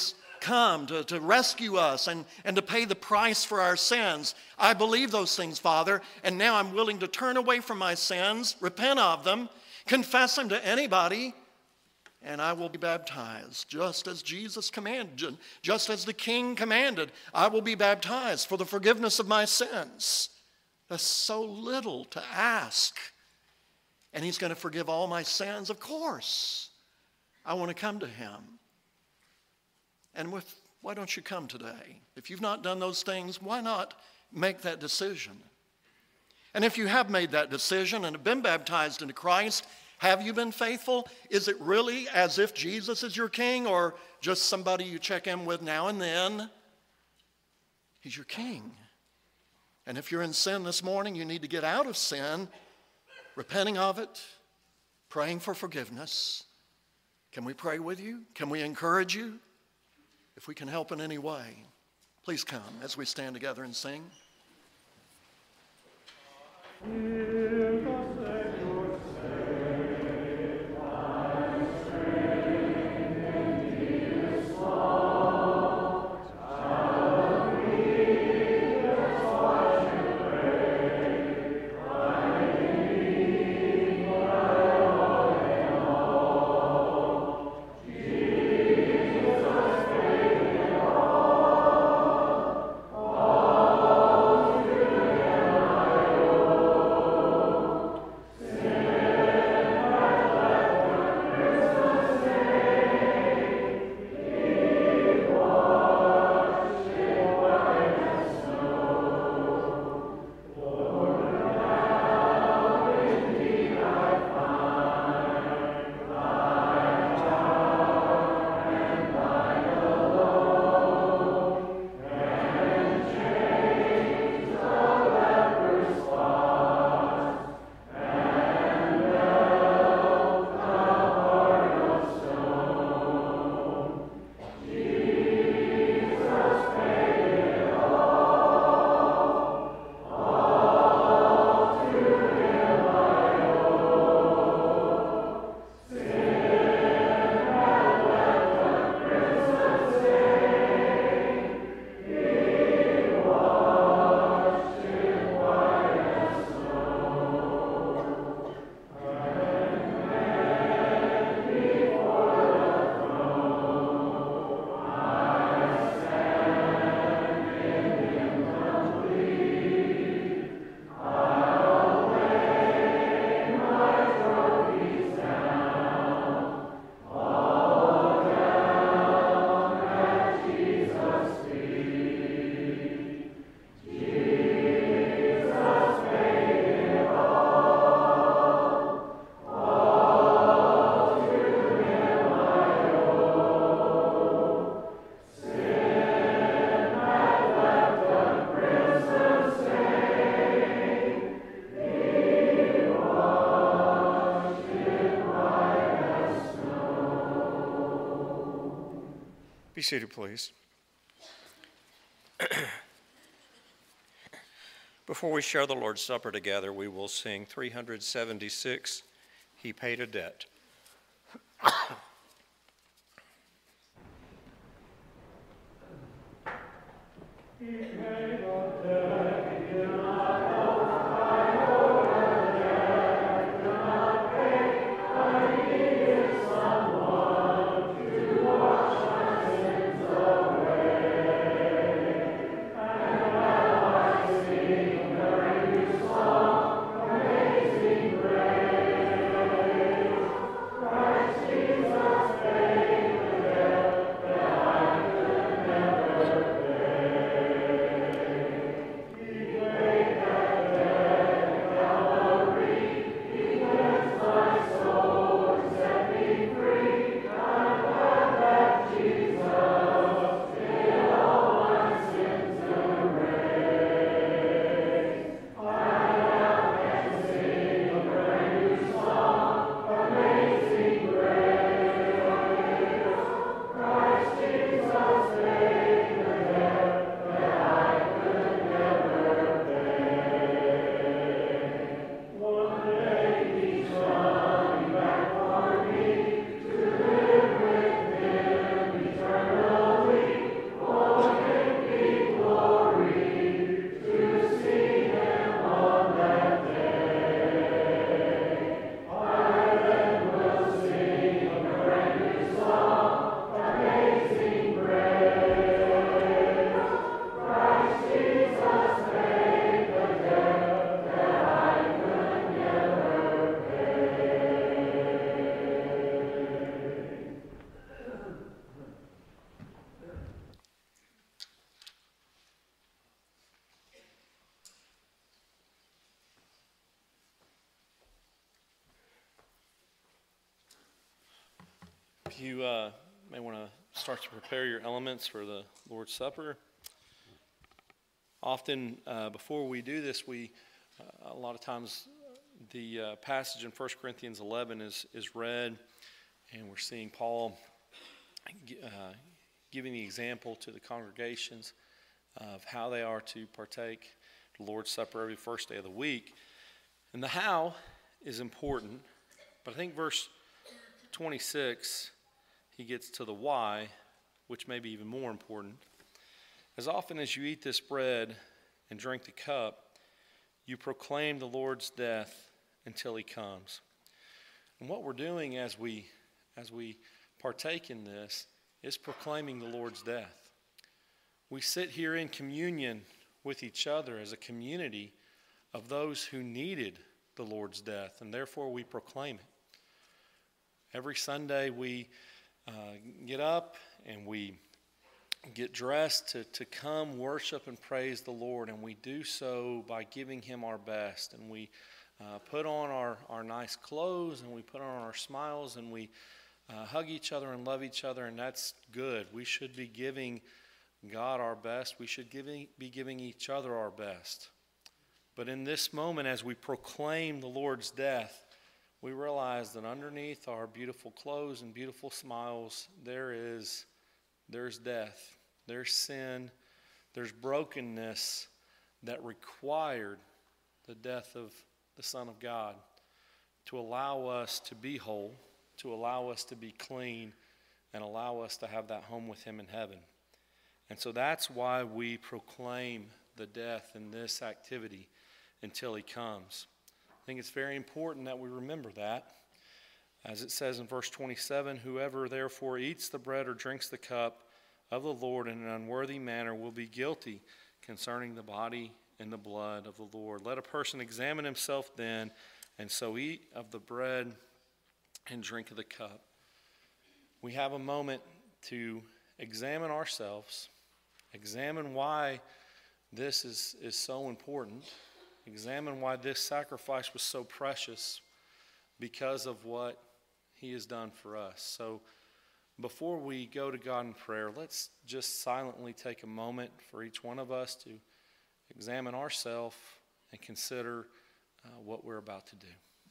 come to, to rescue us and, and to pay the price for our sins. I believe those things, Father, and now I'm willing to turn away from my sins, repent of them, confess them to anybody, and I will be baptized, just as Jesus commanded, just as the King commanded. I will be baptized for the forgiveness of my sins. That's so little to ask. And he's going to forgive all my sins, of course. I want to come to him. And with, why don't you come today? If you've not done those things, why not make that decision? And if you have made that decision and have been baptized into Christ, have you been faithful? Is it really as if Jesus is your king, or just somebody you check in with now and then? He's your king. And if you're in sin this morning, you need to get out of sin, repenting of it, praying for forgiveness. Can we pray with you? Can we encourage you? If we can help in any way, please come as we stand together and sing. Be seated, please. Before we share the Lord's Supper together, we will sing three hundred seventy-six, He Paid a Debt. He paid a debt he did not owe. I owe a debt I could not pay. I needed someone to wash my sins away. And now I sing a new song, Amazing Grace. Christ Jesus paid the debt that I could never pay. If you uh, may want to start to prepare your elements for the Lord's Supper. Often uh, before we do this, we uh, a lot of times the uh, passage in First Corinthians eleven is, is read, and we're seeing Paul uh, giving the example to the congregations of how they are to partake the Lord's Supper every first day of the week. And the how is important, but I think verse twenty-six, he gets to the why, which may be even more important. As often as you eat this bread and drink the cup, you proclaim the Lord's death until he comes. And what we're doing as we as we partake in this is proclaiming the Lord's death. We sit here in communion with each other as a community of those who needed the Lord's death, and therefore we proclaim it. Every Sunday we uh, get up and we get dressed to, to come worship and praise the Lord, and we do so by giving him our best. And we uh, put on our, our nice clothes, and we put on our smiles, and we uh, hug each other and love each other, and that's good. We should be giving God our best. We should giving, be giving each other our best. But in this moment, as we proclaim the Lord's death, we realize that underneath our beautiful clothes and beautiful smiles, there is there's death, there's sin, there's brokenness that required the death of the Son of God to allow us to be whole, to allow us to be clean, and allow us to have that home with him in heaven. And so that's why we proclaim the death in this activity until he comes. I think it's very important that we remember that. As it says in verse twenty-seven, whoever therefore eats the bread or drinks the cup of the Lord in an unworthy manner will be guilty concerning the body and the blood of the Lord. Let a person examine himself then, and so eat of the bread and drink of the cup. We have a moment to examine ourselves, examine why this is, is so important, examine why this sacrifice was so precious because of what he has done for us. So before we go to God in prayer, let's just silently take a moment for each one of us to examine ourselves and consider uh, what we're about to do.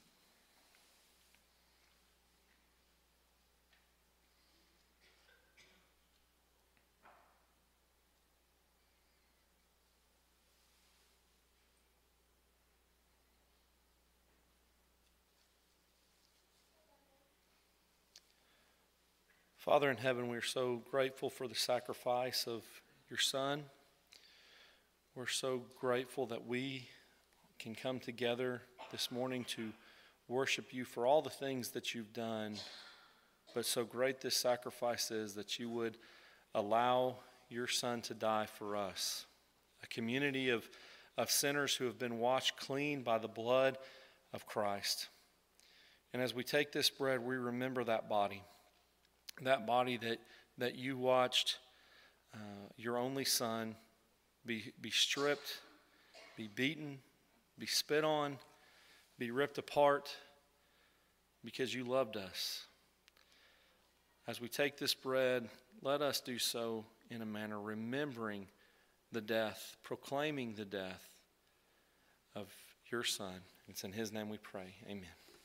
Father in heaven, we are so grateful for the sacrifice of your Son. We're so grateful that we can come together this morning to worship you for all the things that you've done. But so great this sacrifice is that you would allow your Son to die for us. A community of, of sinners who have been washed clean by the blood of Christ. And as we take this bread, we remember that body. That body that, that you watched uh, your only Son be, be stripped, be beaten, be spit on, be ripped apart because you loved us. As we take this bread, let us do so in a manner remembering the death, proclaiming the death of your Son. It's in his name we pray. Amen.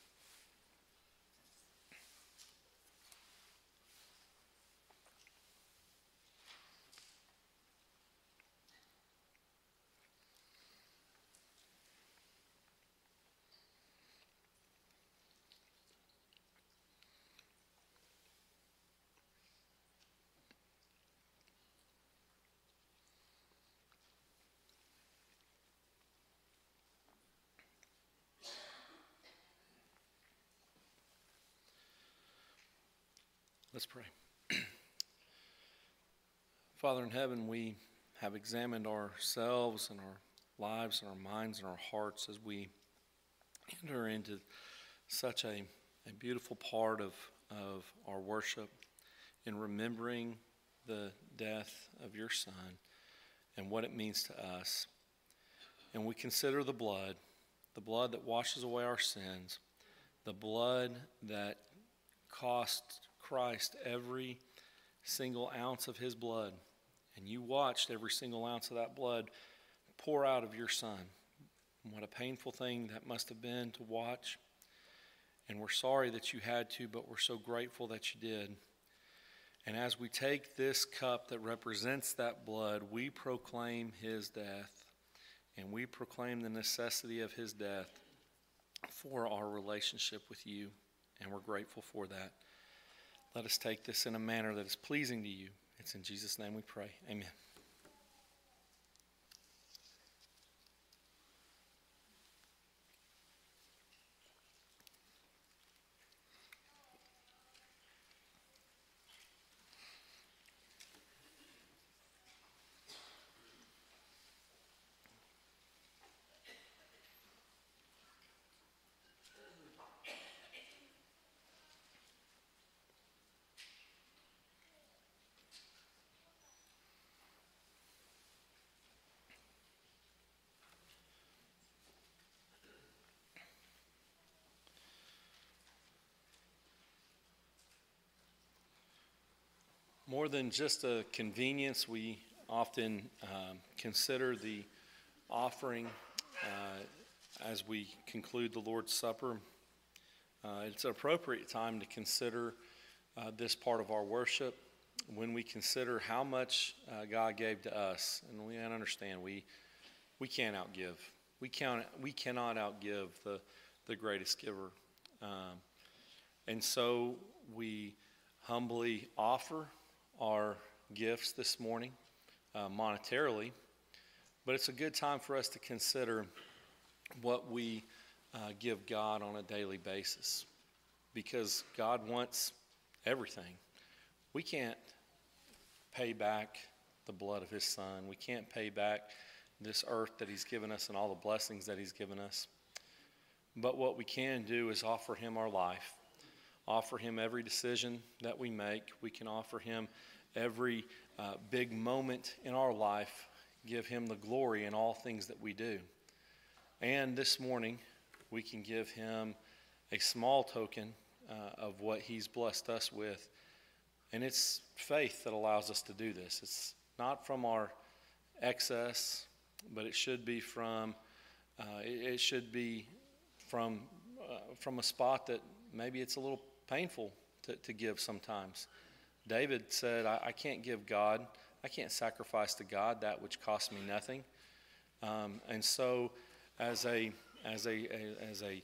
Let's pray. Father in heaven, we have examined ourselves and our lives and our minds and our hearts as we enter into such a, a beautiful part of, of our worship in remembering the death of your Son and what it means to us. And we consider the blood, the blood that washes away our sins, the blood that cost Christ every single ounce of his blood, and you watched every single ounce of that blood pour out of your Son. What a painful thing that must have been to watch. And we're sorry that you had to, but we're so grateful that you did. And as we take this cup that represents that blood, we proclaim his death, and we proclaim the necessity of his death for our relationship with you, and we're grateful for that. Let us take this in a manner that is pleasing to you. It's in Jesus' name we pray. Amen. More than just a convenience, we often um, consider the offering uh, as we conclude the Lord's Supper. Uh, it's an appropriate time to consider uh, this part of our worship when we consider how much uh, God gave to us. And we understand we we can't outgive. We can't we cannot outgive the the greatest giver. Um, and so we humbly offer our gifts this morning uh, monetarily, but it's a good time for us to consider what we uh, give God on a daily basis, because God wants everything. We can't pay back the blood of his Son. We can't pay back this earth that he's given us and all the blessings that he's given us. But what we can do is offer him our life, offer him every decision that we make. We can offer him every uh, big moment in our life, give him the glory in all things that we do. And this morning, we can give him a small token uh, of what he's blessed us with. And it's faith that allows us to do this. It's not from our excess, but it should be from, uh, it, it should be from, uh, from a spot that maybe it's a little painful to, to give sometimes. David said, I, I can't give God, I can't sacrifice to God that which costs me nothing. Um, and so as a, as a, a as a,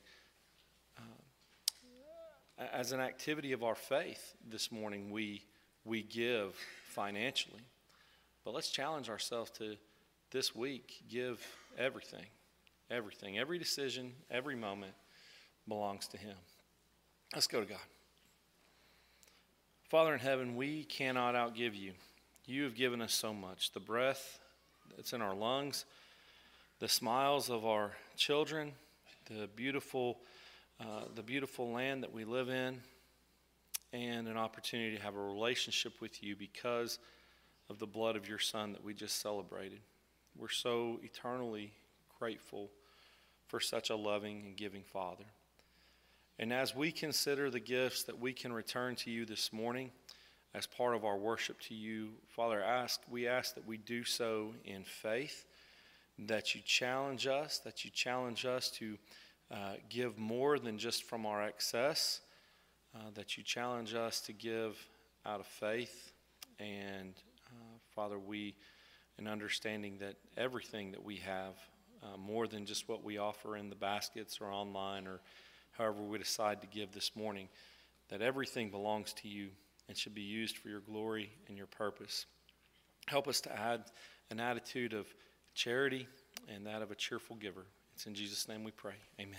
uh, as an activity of our faith this morning, we, we give financially. But let's challenge ourselves to this week give everything, everything, every decision, every moment belongs to him. Let's go to God. Father in heaven, we cannot outgive you. You have given us so much. The breath that's in our lungs, the smiles of our children, the beautiful, uh, the beautiful land that we live in, and an opportunity to have a relationship with you because of the blood of your Son that we just celebrated. We're so eternally grateful for such a loving and giving Father. And as we consider the gifts that we can return to you this morning as part of our worship to you, Father, ask, we ask that we do so in faith, that you challenge us, that you challenge us to uh, give more than just from our excess, uh, that you challenge us to give out of faith. And uh, Father, we, in understanding that everything that we have, uh, more than just what we offer in the baskets or online or however we decide to give this morning, that everything belongs to you and should be used for your glory and your purpose. Help us to add an attitude of charity and that of a cheerful giver. It's in Jesus' name we pray. Amen.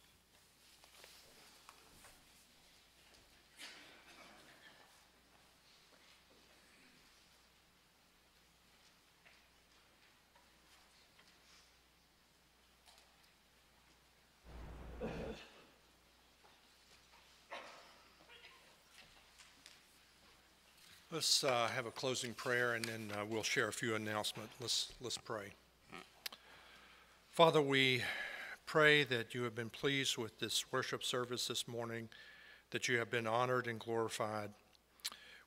Let's uh, have a closing prayer, and then uh, we'll share a few announcements. Let's, let's pray. Father, we pray that you have been pleased with this worship service this morning, that you have been honored and glorified.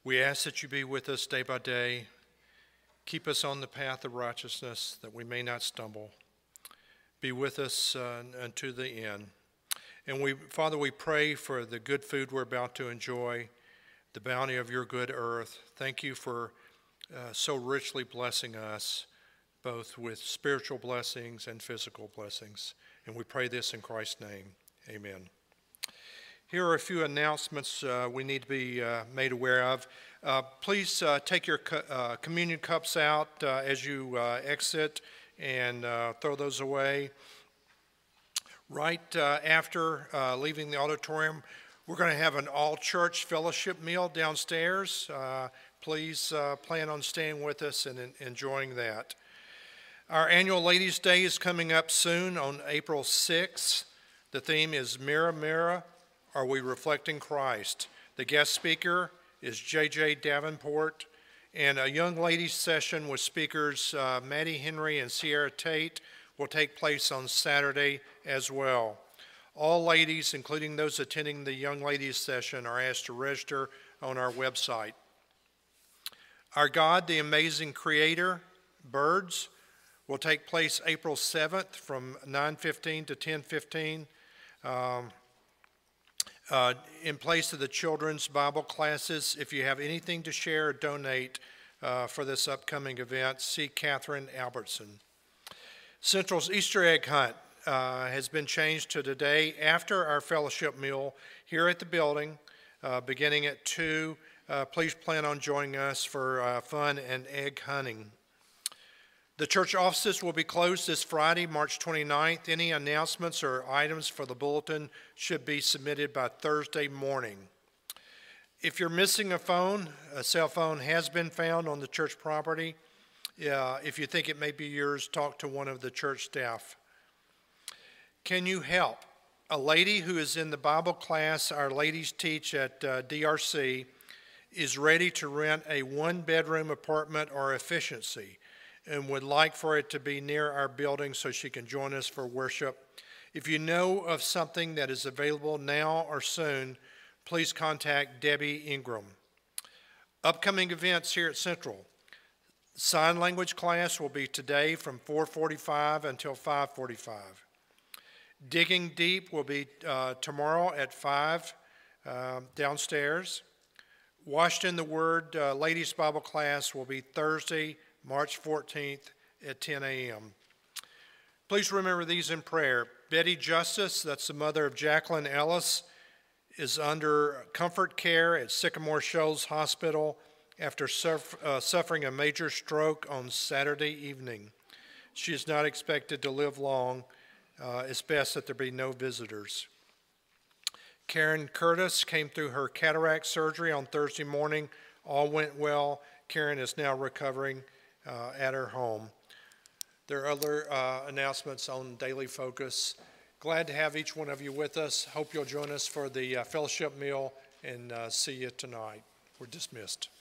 We ask that you be with us day by day. Keep us on the path of righteousness that we may not stumble. Be with us uh, unto the end. And we, Father, we pray for the good food we're about to enjoy, the bounty of your good earth. Thank you for uh, so richly blessing us, both with spiritual blessings and physical blessings. And we pray this in Christ's name. Amen. Here are a few announcements uh, we need to be uh, made aware of. Uh, please uh, take your co- uh, communion cups out uh, as you uh, exit and uh, throw those away. Right uh, after uh, leaving the auditorium, we're going to have an all-church fellowship meal downstairs. Uh, please uh, plan on staying with us and en- enjoying that. Our annual Ladies' Day is coming up soon on April sixth. The theme is Mirror, Mirror, Are We Reflecting Christ? The guest speaker is J J Davenport, and a young ladies session with speakers uh, Maddie Henry and Sierra Tate will take place on Saturday as well. All ladies, including those attending the young ladies session, are asked to register on our website. Our God, the Amazing Creator, Birds, will take place April seventh from nine fifteen to ten fifteen. Um, uh, in place of the children's Bible classes. If you have anything to share or donate uh, for this upcoming event, see Catherine Albertson. Central's Easter egg hunt uh, has been changed to today after our fellowship meal here at the building, uh, beginning at two. Uh, please plan on joining us for uh, fun and egg hunting. The church offices will be closed this Friday, March twenty-ninth. Any announcements or items for the bulletin should be submitted by Thursday morning. If you're missing a phone, a cell phone has been found on the church property. Uh, if you think it may be yours, talk to one of the church staff. Can you help? A lady who is in the Bible class our ladies teach at uh, D R C is ready to rent a one-bedroom apartment or efficiency and would like for it to be near our building so she can join us for worship. If you know of something that is available now or soon, please contact Debbie Ingram. Upcoming events here at Central. Sign language class will be today from four forty-five until five forty-five. Digging Deep will be uh, tomorrow at five uh, downstairs. Washed in the Word uh, Ladies Bible class will be Thursday, March fourteenth at ten a.m. Please remember these in prayer. Betty Justice, that's the mother of Jacqueline Ellis, is under comfort care at Sycamore Shoals Hospital after suf- uh, suffering a major stroke on Saturday evening. She is not expected to live long. Uh, it's best that there be no visitors. Karen Curtis came through her cataract surgery on Thursday morning. All went well. Karen is now recovering uh, at her home. There are other uh, announcements on Daily Focus. Glad to have each one of you with us. Hope you'll join us for the uh, fellowship meal and uh, see you tonight. We're dismissed.